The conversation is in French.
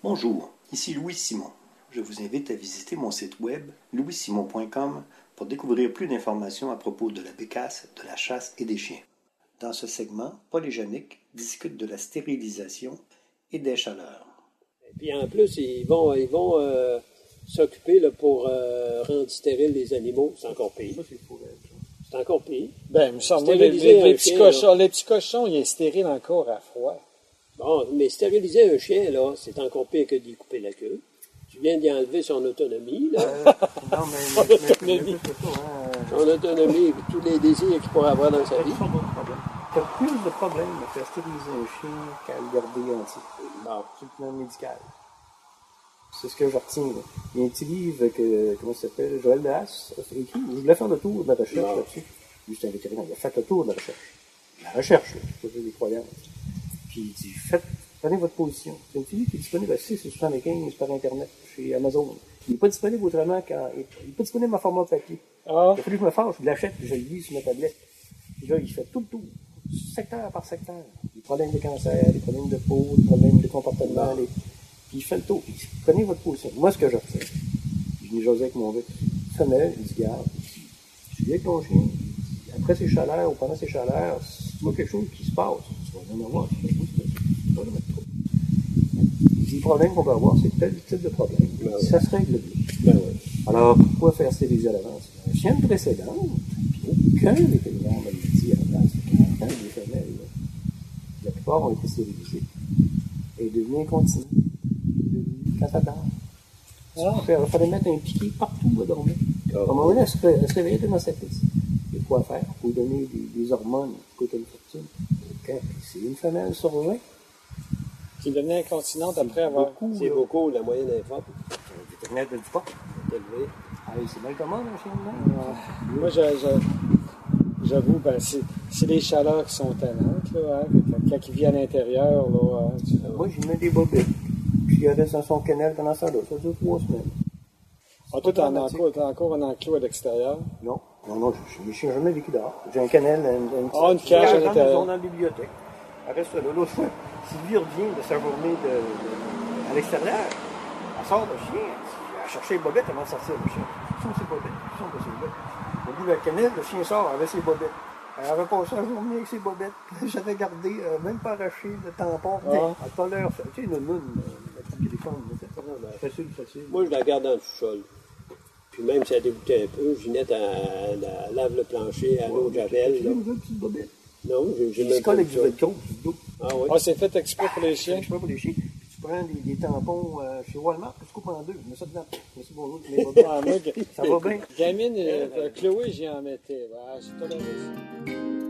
Bonjour, ici Louis Simon. Je vous invite à visiter mon site web louissimon.com pour découvrir plus d'informations à propos de la bécasse, de la chasse et des chiens. Dans ce segment, Paul et Jannick discutent de la stérilisation et des chaleurs. Et puis en plus, ils vont s'occuper là, pour rendre stériles les animaux. C'est encore pire. Ça, c'est fou, C'est encore pire. Ben, il me semble, les petits cochons, ils est stérile encore à froid. Bon, mais stériliser un chien, là, c'est encore pire que d'y couper la queue. Tu viens d'y enlever son autonomie, là. Non, mais Son autonomie, tous les désirs qu'il pourrait avoir dans sa vie. Tu as plus de problèmes de faire stériliser un chien qu'à le garder entier. Bon. Sur le plan médical. C'est ce que je retiens. Là. Il y a un petit livre que, comment ça s'appelle, Joël Dehaas a écrit. Je voulais faire le tour de la recherche là-dessus. Lui, c'est un vétérinaire. Il a fait le tour de la recherche. La recherche, là, c'est pas des croyances. Puis il dit, prenez votre position. C'est une fille qui est disponible à 6,75 par Internet chez Amazon. Il n'est pas disponible autrement quand. Il n'est pas disponible en format papier. Ah. Il a fallu que je me fâche, je l'achète, je le lis sur ma tablette. Puis là, il fait tout le tour, secteur par secteur. Les problèmes de cancer, les problèmes de peau, les problèmes de comportement. Puis il fait le tour. Puis prenez votre position. Moi, ce que je refais, je dis José avec mon vite, femelle, il se garde. Tu viens avec ton chien. Après ces chaleurs ou pendant ces chaleurs, si tu vois quelque chose qui se passe, tu vas venir voir. Tu vas le mettre trop. Les problèmes qu'on peut avoir, c'est tel type de problème. Ça se règle bien. Alors, pourquoi faire stériliser à l'avance? Un chien précédent, puis aucun vétérinaire m'a dit à l'avance, quand des femelles, la plupart ont été stérilisées. Et devenue incontinent. Quand elle dort. Il fallait mettre un piquet partout où elle dormait. À un moment donné, elle se réveillait dans sa piste. Il y a quoi faire? Il faut donner des hormones qui coûtent une fortune. C'est une femelle sur 20. Qui devenait incontinente après avoir... C'est beaucoup, la moyenne est forte. Le vétérinaire ne le dit pas. C'est élevé. Ah, c'est mal comment, un chien de Moi, j'avoue, ben, c'est les chaleurs qui sont tannantes, là, hein, quand il vit à l'intérieur, là. Moi, j'y mets des bobettes. Puis il reste dans son canal pendant ça, là. Ça dure 3 semaines. Ah, toi, t'as encore un enclos à l'extérieur? Non, je n'ai jamais vécu dehors. J'ai un canal, une cage à l'intérieur. Dans la bibliothèque. Elle reste là. L'autre fois, Sylvie revient de sa journée à l'extérieur. Elle sort le chien. Elle cherchait les bobettes avant de sortir le chien. Où sont ses bobettes? Où sont ses bobettes? Au bout de la canal, le chien sort avec ses bobettes. Elle avait passé la journée avec ses bobettes. J'avais gardé, même pas arraché le tampon. Elle pas l'air. Tu sais, une la petite téléphone. Facile. Moi, je la garde dans le sous-sol. Puis même si elle dégoûtait un peu, Ginette, elle lave le plancher à l'eau de javel. Tu as une petite bobette? Non, j'ai même pas avec du velcro. Ah oui? Ah, c'est fait exprès pour les chiens? C'est exprès pour les chiens. Tu prends des tampons chez Walmart, tu coupes en deux. Mets ça dedans. Merci bonjour. Ah, moi, ça va bien. Gamine, Chloé, j'y en mettais. Ah, c'est toléré ça.